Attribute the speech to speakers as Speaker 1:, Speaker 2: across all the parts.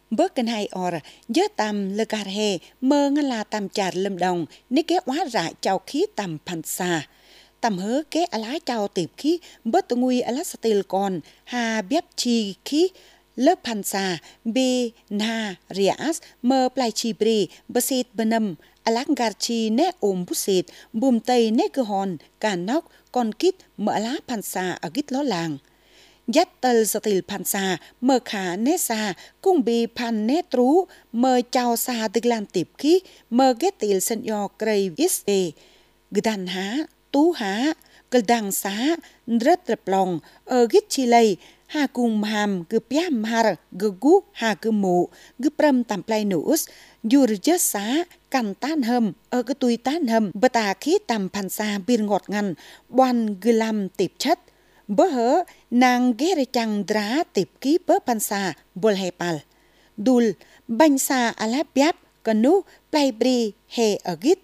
Speaker 1: Bớt kênh hay nhớ tầm lơ gà hề mơ ngân là tầm chạt lâm đồng ní kế hóa rại chào khí tầm phản xa. Tầm hớ kế á lá chào tiệp khí bớt tù nguy á lá xa tìl con hà biếp chi khí lớp phản xa bê nà rias mơ plai chi bì bơ xịt bơ nâm á lá gà chi nê ôm bút xịt bùm tây nê cơ hòn cả nóc con kít mơ á lá phản xa ở gít ló làng. Dắt tờ sở tìl phản xa, mơ khá nế xa, cung bì phản nế trú, mơ chào xa tức lan tiệp khí, mơ ghét tìl sân yò krây ít bề. Gdan há, tú há, gờ đăng xá, rớt rập lòng, ghít chi lây, hà cung hàm, gờ bia mhar, gờ gú, hà gờ mụ, gờ prâm tạm play nούς, dù rớt xá, cằn tán hầm, gờ tùy tán hầm, bờ tà khí tạm phản xa biên ngọt ngăn, boan gờ làm tiệp chất. Bơ hớ nàng ghé rê chăng drá tiệp ký bơ pan xa bôl hê pal. Dul banh xa á lá biáp cần nú play bri hê ở gít.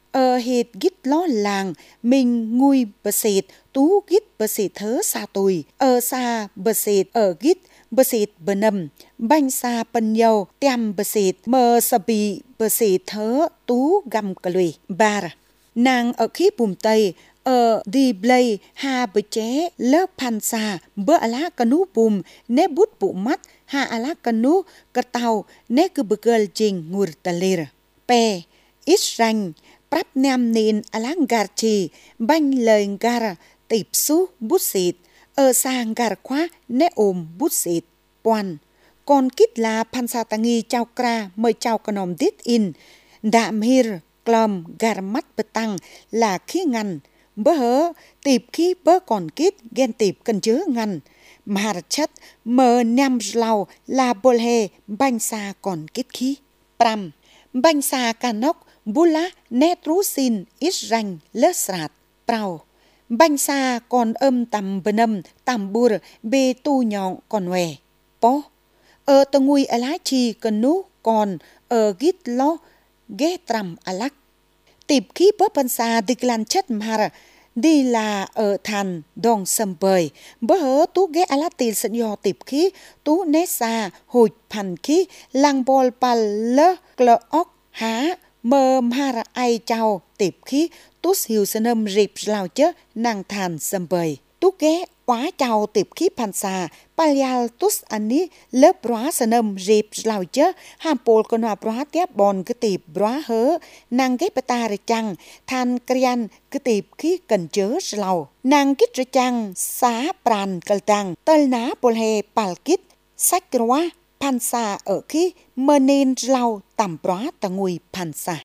Speaker 1: Hệt gít ló làng mình ngui bơ xịt tú gít bơ xịt thớ xa tùy. Xa bơ xịt ở gít bơ xịt bơ nâm. Banh xa bần nhau tiam bơ xịt mơ sà bì bơ xịt thớ tú găm cà lùi. Bar nàng ở khí bùm tây đi blay hà bờ chế lớp pan xa bơ á lá cà nú bùm nế bút bụ mắt hà á lá cà nú cà tàu nế cứ bờ gờ trình ngùr tà lìr. Pè ít ranh prap nam nền á lá gà trì banh lời gà tịp xú bút xịt xa gà khóa nế ôm bút xịt. Poan còn kít là pan xa tà nghi chào kra mời chào cà nòm đít in đạm hir klom gà mắt bờ tăng là khí ngăn. Bơ hớ tiệp khí bơ còn kít ghen tiệp cần chứa ngăn mà chất mờ nam lau là bôl hê banh xa còn kít khí. Pram banh xa ca nóc bú lá nét rú xin ít ranh lớt sạt. Prao banh xa còn tầm bần tầm bùr bê tu nhọn còn hòe. Po tờ ngùi á lá chi cần nú còn gít lo ghé trầm á lắc. Tiệp khí bơ banh xa địch lan chất mà đi là ở thàn đòn sầm bời bơ hớ tú ghé á lá tìl sân yò tiệp khí tú nét xa hồi phản khí lang bol pal lơ klơ ốc há mơ mhara ai chào tiệp khí tú siêu sân âm rịp lao chớ nàng thàn sầm bời tú ghé quá chào tiệp khí phản xa palyal tus ani lớp bróa sân âm rịp lao chớ hàm pol con hòa bróa tiếp bòn cái tiệp bróa hớ nàng ghé bata rì chăng than krian cái tiệp khí cần chớ lao nàng kít rì chăng xá pran cờ tăng tơi ná pol hê pal kít sách róa pan xa ở khí mơ nên lao tầm bróa tà ngùi pan xa.